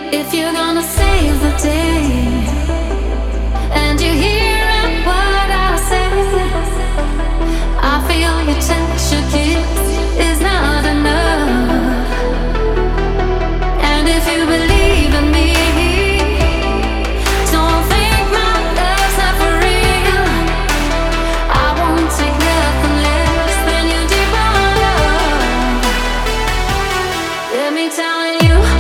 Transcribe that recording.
If you're gonna save the day and you're hearing what I say, I feel your touch, your kiss is not enough. And if you believe in me, don't think my love's not for real. I won't take nothing less than your deep love. Let me tell you.